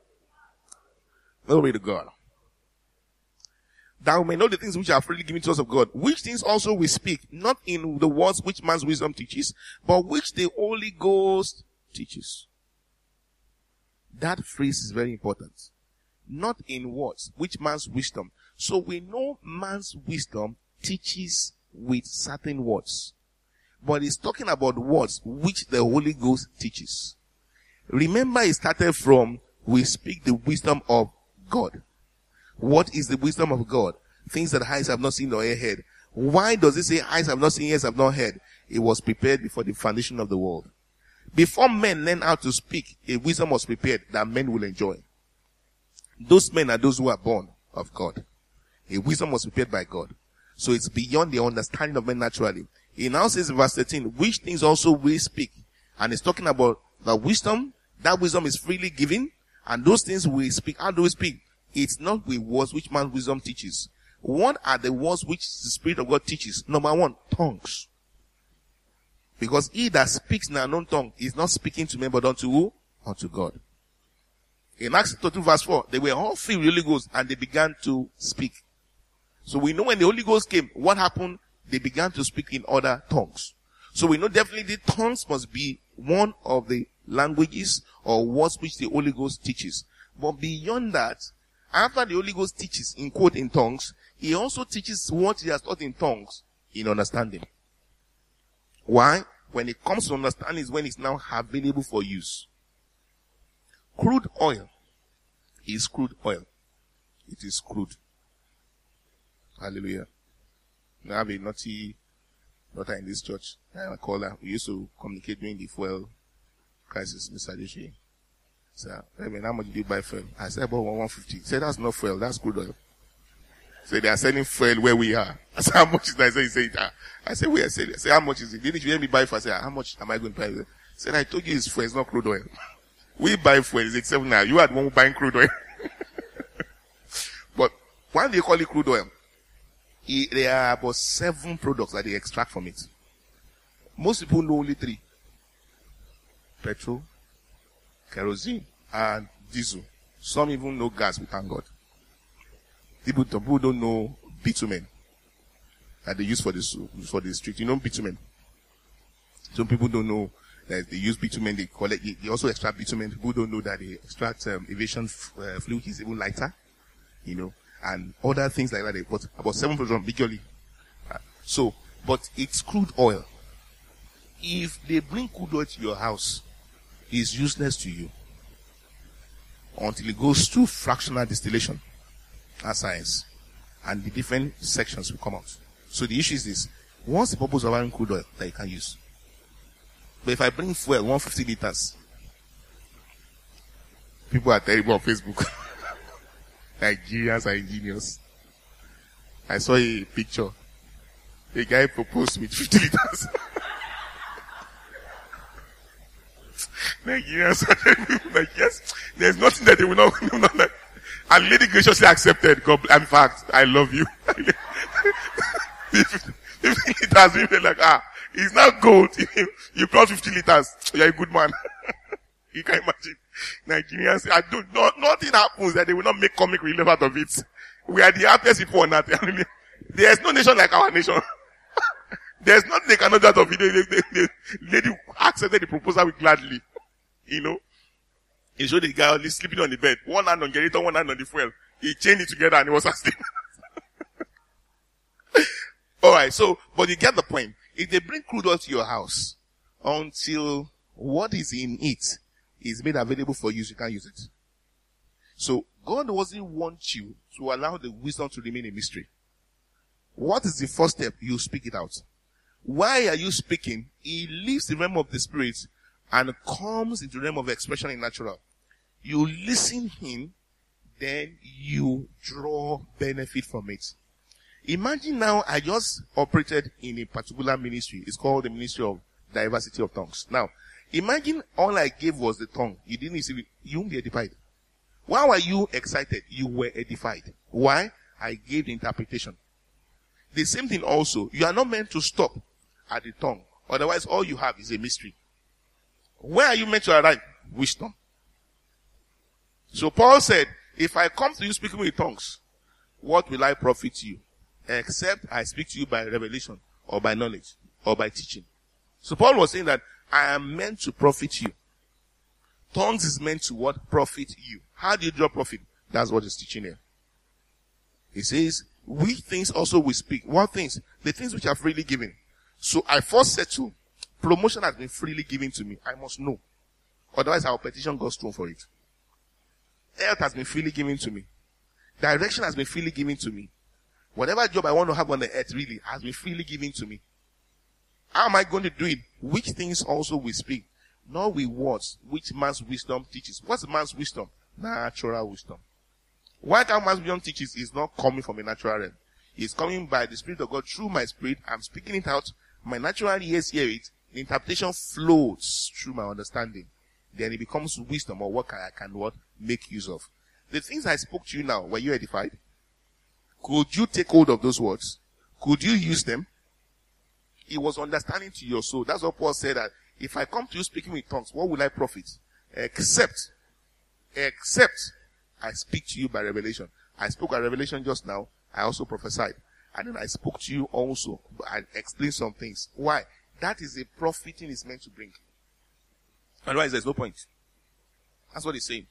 Glory to God. That we may know the things which are freely given to us of God, which things also we speak, not in the words which man's wisdom teaches, but which the Holy Ghost teaches. That phrase is very important. Not in words which man's wisdom. So we know man's wisdom teaches with certain words. But it's talking about words which the Holy Ghost teaches. Remember, it started from, we speak the wisdom of God. What is the wisdom of God? Things that eyes have not seen or ear heard. Why does it say eyes have not seen, ears have not heard? It was prepared before the foundation of the world. Before men learn how to speak, a wisdom was prepared that men will enjoy. Those men are those who are born of God. A wisdom was prepared by God. So it's beyond the understanding of men naturally. He now says in verse thirteen, which things also we speak. And it's talking about the wisdom. That wisdom is freely given. And those things we speak. How do we speak? It's not with words which man's wisdom teaches. What are the words which the Spirit of God teaches? Number one, tongues. Because he that speaks in an unknown tongue is not speaking to men but unto who? Unto God. In Acts two verse four, they were all filled with the Holy Ghost and they began to speak. So we know when the Holy Ghost came, what happened? They began to speak in other tongues. So we know definitely the tongues must be one of the languages or words which the Holy Ghost teaches. But beyond that, after the Holy Ghost teaches in quote in tongues, he also teaches what he has taught in tongues in understanding. Why? When it comes to understanding is when it's now available for use. Crude oil is crude oil. It is crude. Hallelujah. I have a naughty daughter in this church. I call her. We used to communicate during the fuel crisis, Mister Adeshi. So, Reverend, how much did you buy fuel? I said, about one fifty. He said, that's not fuel, that's crude oil. So they are selling fuel where we are. I said, how much is that? He said, ah. I said, where? I said, I said, how much is it? Didn't you hear me buy fuel? I said, how much am I going to buy? He said, I told you it's fuel, it's not crude oil. We buy fuel, it's except now. You are the one buying crude oil. But why do they call it crude oil? It, there are about seven products that they extract from it. Most people know only three. Petrol, kerosene, and diesel. Some even know gas, we thank God. People, people don't know bitumen that they use for the, for the street. You know bitumen? Some people don't know that they use bitumen, they collect, they also extract bitumen. People don't know that they extract um, aviation f- uh, fluid is even lighter, you know, and other things like that. They put about seven percent bigly. Uh, so, but it's crude oil. If they bring crude oil to your house, it's useless to you until it goes through fractional distillation and science, and the different sections will come out. So the issue is this: what's the purpose of having crude oil that you can use? But if I bring fuel, one hundred fifty liters, people are terrible on Facebook. Nigerians are ingenious. I saw a picture. A guy proposed with fifty liters. Nigerians are terrible. Like, yes, there's nothing that they will not do. Not that. And lady graciously accepted. God, in fact, I love you. fifty liters, people like, ah, it's not gold. You brought fifty liters. You're a good man. You can imagine. Nigerians, I don't, no, nothing happens that they will not make comic relief out of it. We are the happiest people on earth. There's no nation like our nation. There's nothing they cannot do out of it. The lady accepted the proposal with gladly. You know? He showed the guy only sleeping on the bed. One hand on generator, one hand on the fuel. He chained it together and he was asleep. Alright, so, but you get the point. If they bring crude oil to your house, until what is in it is made available for use, you can't use it. So, God doesn't want you to allow the wisdom to remain a mystery. What is the first step? You speak it out. Why are you speaking? He leaves the realm of the spirit and comes into the realm of expression in natural, you listen him, then you draw benefit from it. Imagine now I just operated in a particular ministry. It's called the Ministry of Diversity of Tongues. Now, imagine all I gave was the tongue. You didn't receive it. You won't be edified. Why were you excited? You were edified. Why? I gave the interpretation. The same thing also. You are not meant to stop at the tongue. Otherwise, all you have is a mystery. Where are you meant to arrive? Wisdom. So Paul said, if I come to you speaking with tongues, what will I profit you? Except I speak to you by revelation or by knowledge or by teaching. So Paul was saying that I am meant to profit you. Tongues is meant to what? Profit you. How do you draw profit? That's what he's teaching here. He says, we things also we speak. What things? The things which are freely given. So I first said to, promotion has been freely given to me. I must know. Otherwise our petition goes through for it. Health has been freely given to me. Direction has been freely given to me. Whatever job I want to have on the earth really has been freely given to me. How am I going to do it? Which things also we speak? Not with words, which man's wisdom teaches. What's man's wisdom? Natural wisdom. What our man's wisdom teaches is not coming from a natural realm. It's coming by the Spirit of God through my spirit. I'm speaking it out. My natural ears hear it. The interpretation flows through my understanding. Then it becomes wisdom or what I can what make use of. The things I spoke to you now, were you edified? Could you take hold of those words? Could you use them? It was understanding to your soul. That's what Paul said, that if I come to you speaking with tongues, what will I profit? Except, except I speak to you by revelation. I spoke by revelation just now. I also prophesied. And then I spoke to you also. I explained some things. Why? That is a profiting is meant to bring. Otherwise, there's no point. That's what he's saying.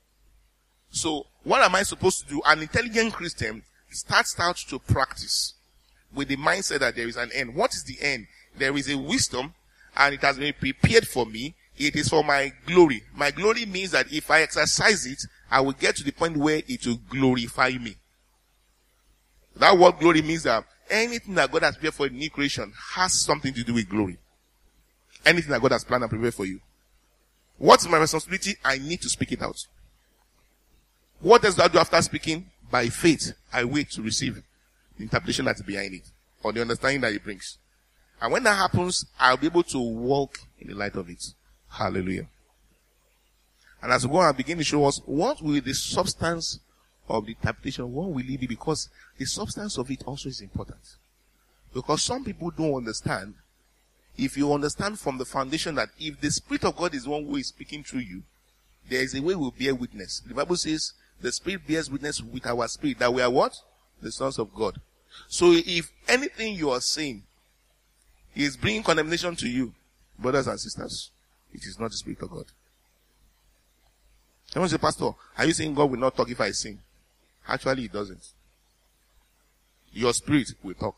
So, what am I supposed to do? An intelligent Christian starts out to practice with the mindset that there is an end. What is the end? There is a wisdom, and it has been prepared for me. It is for my glory. My glory means that if I exercise it, I will get to the point where it will glorify me. That word glory means that anything that God has prepared for a new creation has something to do with glory. Anything that God has planned and prepared for you. What's my responsibility? I need to speak it out. What else do I do after speaking? By faith, I wait to receive the interpretation that's behind it, or the understanding that it brings. And when that happens, I'll be able to walk in the light of it. Hallelujah. And as we go and begin to show us, what will the substance of the interpretation, what will it be? Because the substance of it also is important. Because some people don't understand. If you understand from the foundation that if the Spirit of God is the one who is speaking through you, there is a way we'll bear witness. The Bible says, the Spirit bears witness with our spirit that we are what? The sons of God. So if anything you are saying is bringing condemnation to you, brothers and sisters, it is not the Spirit of God. Someone say, Pastor, are you saying God will not talk if I sing? Actually, He doesn't. Your spirit will talk.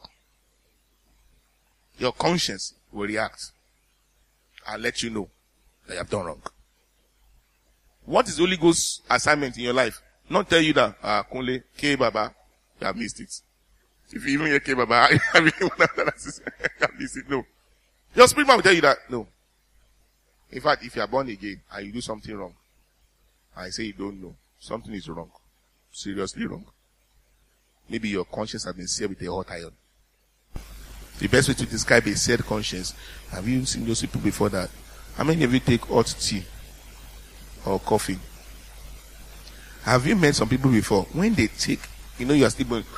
Your conscience will react and let you know that you have done wrong. What is the Holy Ghost's assignment in your life? Not tell you that, ah, Kunle, K Baba, you have missed it. If you even hear K Baba, I have missed it. No. Your spirit man will tell you that, no. In fact, if you are born again and you do something wrong, I say you don't know, something is wrong. Seriously wrong. Maybe your conscience has been seared with a hot iron. The best way to describe a seared conscience, have you seen those people before that? How many of you take hot tea or coffee? Have you met some people before? When they take, you know you are still blowing.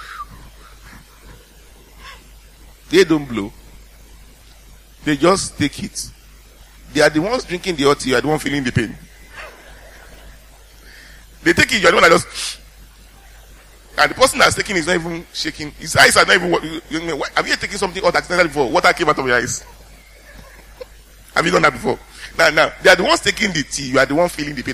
They don't blow. They just take it. They are the ones drinking the hot tea, you are the one feeling the pain. They take it, you are the one that just... And the person that's taking is not even shaking. His eyes are not even... Have you taken something hot accidentally before? Water came out of your eyes. Have you done that before? Now, now, they are the ones taking the tea. You are the one feeling the pain.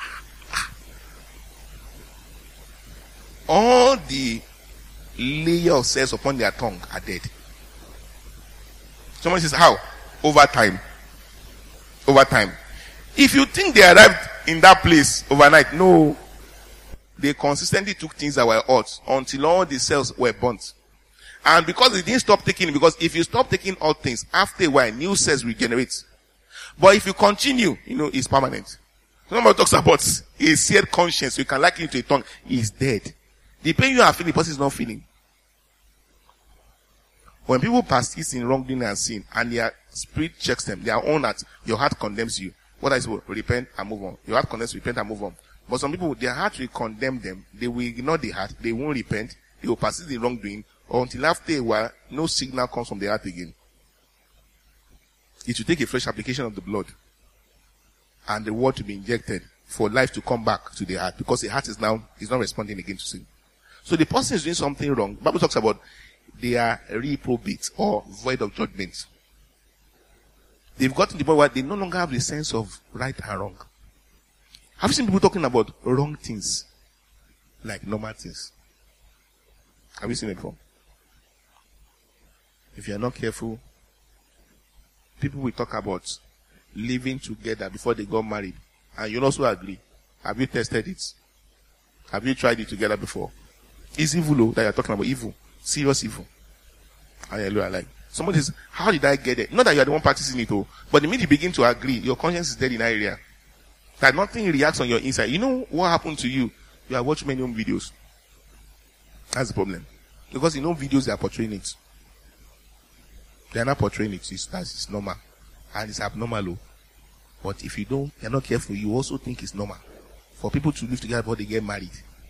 All the layer of cells upon their tongue are dead. Someone says, how? Over time. Over time. If you think they arrived in that place overnight, no. They consistently took things that were hot until all the cells were burnt. And because they didn't stop taking it, because if you stop taking hot things, after a while, new cells regenerate. But if you continue, you know, it's permanent. Somebody talks about a seared conscience, so you can liken it to a tongue, is dead. The pain you are feeling, the person is not feeling. When people persist in wrongdoing and sin, and their spirit checks them, their own heart, your heart condemns you. What I say? Repent and move on. Your heart condemns you, repent and move on. But some people, their heart will condemn them. They will ignore the heart. They won't repent. They will persist in wrongdoing until after a while, no signal comes from the heart again. It will take a fresh application of the blood and the word to be injected for life to come back to the heart, because the heart is now is not responding again to sin. So the person is doing something wrong. The Bible talks about they are reprobate or void of judgment. They've gotten to the point where they no longer have the sense of right and wrong. Have you seen people talking about wrong things like normal things? Have you seen it before? If you are not careful, people will talk about living together before they got married. And you'll also agree. Have you tested it? Have you tried it together before? It's evil though, that you're talking about. Evil. Serious evil. Hallelujah. Like, somebody says, how did I get it? Not that you're the one practicing it, oh, but the minute you begin to agree, your conscience is dead in that area. That nothing reacts on your inside. You know what happened to you? You have watched many home videos. That's the problem. Because in home videos, they are portraying it. They are not portraying it. It's, that's, it's normal. And it's abnormal. Oh. But if you don't, you're not careful, you also think it's normal for people to live together before they get married.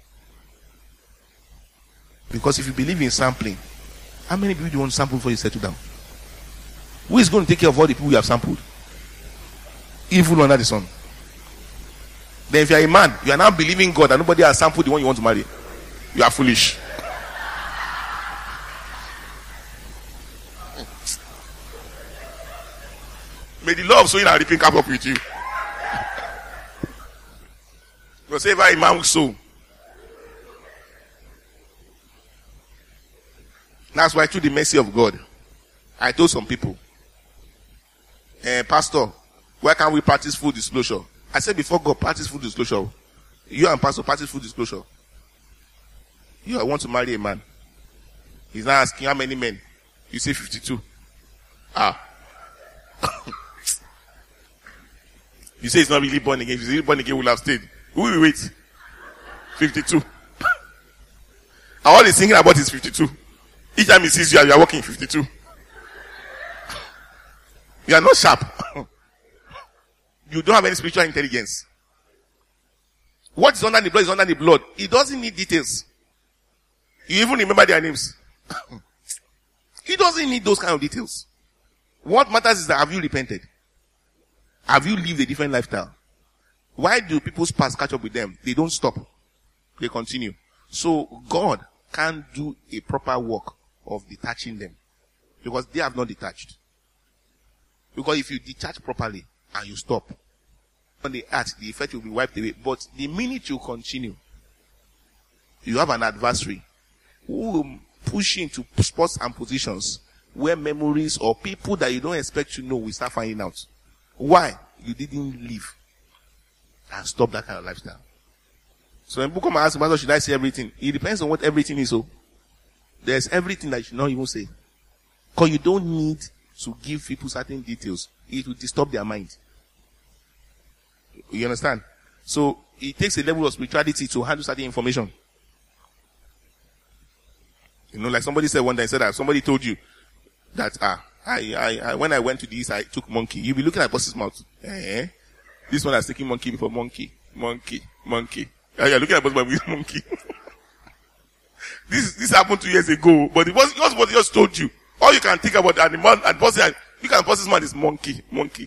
Because if you believe in sampling, how many people do you want to sample before you settle down? Who is going to take care of all the people you have sampled? Evil under the sun. Then if you are a man, you are now believing God that nobody has sampled the one you want to marry. You are foolish. May the law of sowing and reaping come up with you. Because ever a man will sow. That's why, through the mercy of God, I told some people, eh, Pastor, why can't we practice full disclosure? I said, before God, practice full disclosure. You and Pastor, practice full disclosure. You want to marry a man. He's not asking how many men. You say fifty-two. Ah. You say he's not really born again. If he's really born again, we'll have stayed. Who will wait? fifty-two. And all he's thinking about is fifty-two. Each time he sees you, you are walking fifty-two. You are not sharp. You don't have any spiritual intelligence. What is under the blood is under the blood. It doesn't need details. You even remember their names. He doesn't need those kind of details. What matters is that have you repented? Have you lived a different lifestyle? Why do people's past catch up with them? They don't stop. They continue. So God can't do a proper work of detaching them. Because they have not detached. Because if you detach properly and you stop, when they act, the effect will be wiped away. But the minute you continue, you have an adversary who will push you into spots and positions where memories or people that you don't expect to know will start finding out. Why? You didn't live and stop that kind of lifestyle. So when people come and ask, Pastor, should I say everything? It depends on what everything is. So there's everything that you should not even say. Because you don't need to give people certain details. It will disturb their mind. You understand? So it takes a level of spirituality to handle certain information. You know, like somebody said one day, said that somebody told you that, ah, I, I, I, when I went to this, I took monkey. You'll be looking at boss's mouth. Eh? This one has taken monkey before monkey, monkey, monkey. Ah, you're looking at boss's mouth with monkey. this, this happened two years ago, but it was, it was what he just told you. All you can think about the animal and boss, you can boss's mouth is monkey, monkey.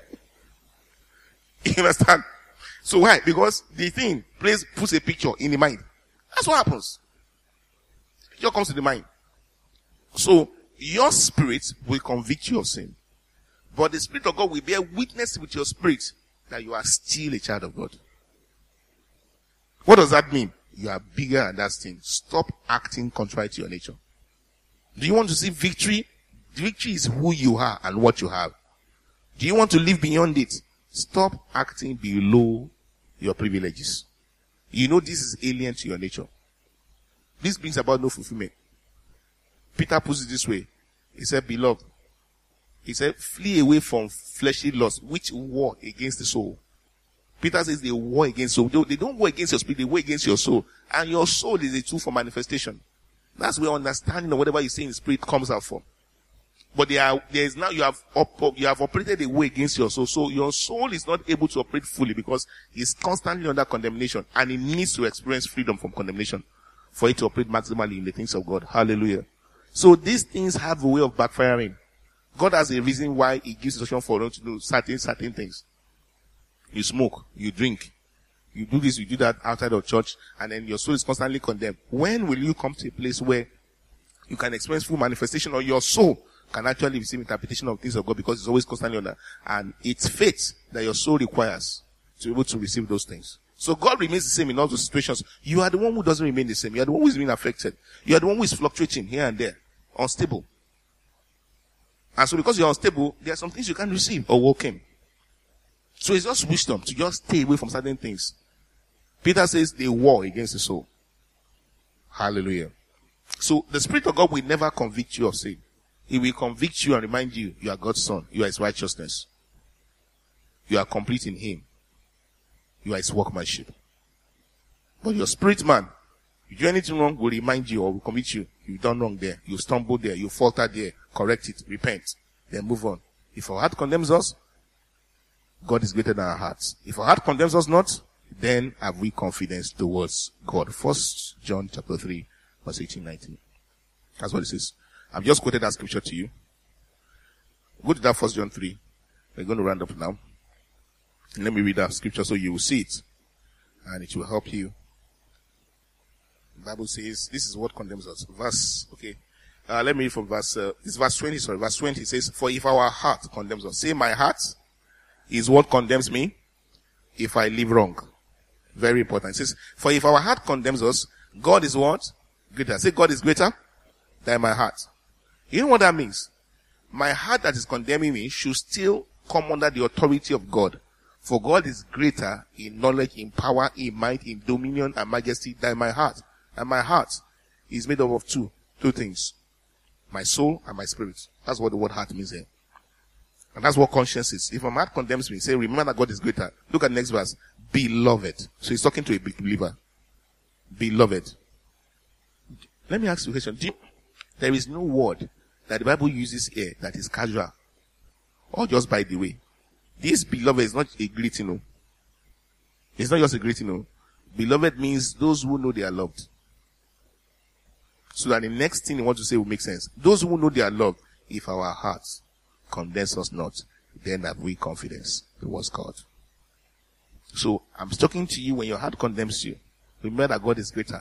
You understand? So why? Because the thing plays, puts a picture in the mind. That's what happens. Picture comes to the mind. So, your spirit will convict you of sin. But the Spirit of God will bear witness with your spirit that you are still a child of God. What does that mean? You are bigger than that thing. Stop acting contrary to your nature. Do you want to see victory? Victory is who you are and what you have. Do you want to live beyond it? Stop acting below your privileges. You know this is alien to your nature. This brings about no fulfillment. Peter puts it this way. He said, beloved, He said, flee away from fleshly lusts, which war against the soul. Peter says they war against soul. They don't war against your spirit, they war against your soul. And your soul is a tool for manifestation. That's where understanding of whatever you say in the spirit comes out from. But there, are, there is now, you have up, you have operated a way against your soul. So your soul is not able to operate fully because it's constantly under condemnation. And it needs to experience freedom from condemnation for it to operate maximally in the things of God. Hallelujah. So these things have a way of backfiring. God has a reason why he gives instruction for them to do certain, certain things. You smoke, you drink, you do this, you do that outside of church, and then your soul is constantly condemned. When will you come to a place where you can experience full manifestation, or your soul can actually receive interpretation of things of God, because it's always constantly on that. And it's faith that your soul requires to be able to receive those things. So God remains the same in all those situations. You are the one who doesn't remain the same. You are the one who is being affected. You are the one who is fluctuating here and there, unstable. And so because you're unstable, there are some things you can't receive or walk in. So it's just wisdom to just stay away from certain things. Peter says they war against the soul. Hallelujah. So the Spirit of God will never convict you of sin. He will convict you and remind you, you are God's son. You are his righteousness. You are complete in him. You are his workmanship. But your spirit man, if you do anything wrong, will remind you or will convict you. You've done wrong there. You stumbled there. You faltered there. Correct it. Repent. Then move on. If our heart condemns us, God is greater than our hearts. If our heart condemns us not, then have we confidence towards God. First John chapter three, verse eighteen, nineteen. That's what it says. I've just quoted that scripture to you. Go to that First John three. We're going to round up now. And let me read that scripture so you will see it. And it will help you. The Bible says, this is what condemns us. Verse, okay. Uh, let me read from verse, uh, it's verse twenty, sorry. Verse twenty says, for if our heart condemns us, say my heart is what condemns me if I live wrong. Very important. It says, for if our heart condemns us, God is what? Greater. Say God is greater than my heart. You know what that means? My heart that is condemning me should still come under the authority of God. For God is greater in knowledge, in power, in might, in dominion and majesty than my heart. And my heart is made up of two, two things. My soul and my spirit. That's what the word heart means here. And that's what conscience is. If my heart condemns me, say, remember that God is greater. Look at the next verse. Beloved. So he's talking to a big believer. Beloved. Let me ask you a question. Do you, there is no word that the Bible uses here that is casual or just by the way. This beloved is not a greeting. No. It's not just a greeting. No. Beloved means those who know they are loved. So that the next thing you want to say will make sense. Those who know they are loved, if our hearts condemns us not, then have we confidence towards God. So I'm talking to you when your heart condemns you. Remember that God is greater.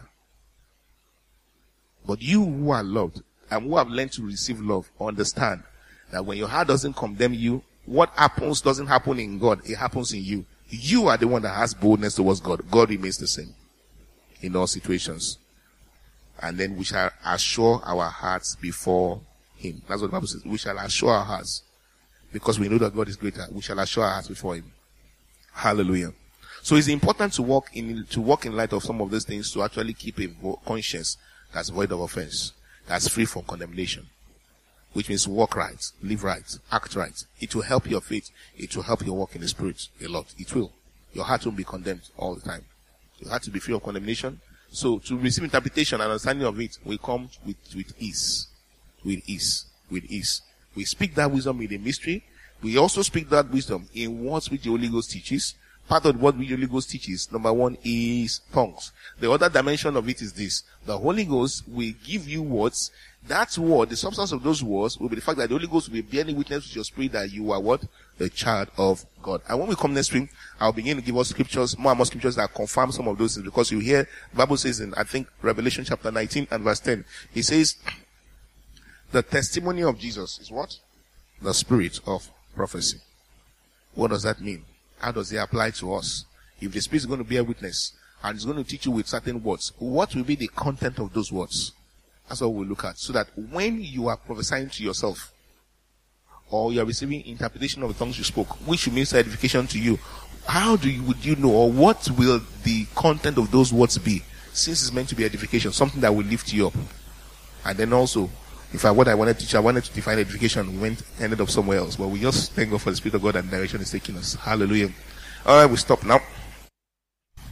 But you who are loved and who have learned to receive love, understand that when your heart doesn't condemn you, what happens doesn't happen in God, it happens in you. You are the one that has boldness towards God. God remains the same in all situations. And then we shall assure our hearts before him. That's what the Bible says. We shall assure our hearts. Because we know that God is greater. We shall assure our hearts before him. Hallelujah. So it's important to walk in, to walk in light of some of these things, to actually keep a conscience that's void of offense, that's free from condemnation. Which means walk right, live right, act right. It will help your faith. It will help your walk in the spirit a lot. It will. Your heart won't be condemned all the time. Your heart will be free of condemnation. So to receive interpretation and understanding of it, we come with, with ease. With ease. With ease. We speak that wisdom in the mystery. We also speak that wisdom in what which the Holy Ghost teaches. Part of what the Holy Ghost teaches, number one, is tongues. The other dimension of it is this. The Holy Ghost will give you words. That word, the substance of those words, will be the fact that the Holy Ghost will be bearing witness with your spirit that you are what? The child of God. And when we come next week, I'll begin to give us scriptures, more and more scriptures that confirm some of those things. Because you hear, the Bible says in, I think, Revelation chapter nineteen and verse ten, it says, the testimony of Jesus is what? The spirit of prophecy. What does that mean? How does it apply to us? If the Spirit is going to bear witness and it's going to teach you with certain words, what will be the content of those words? That's what we'll look at. So that when you are prophesying to yourself or you are receiving interpretation of the tongues you spoke, which means edification to you, how do you, would you know, or what will the content of those words be? Since it's meant to be edification, something that will lift you up. And then also, In fact, what I wanted to teach, I wanted to define education. We went, ended up somewhere else. But we just thank God for the Spirit of God and direction is taking us. Hallelujah. All right, we stop now.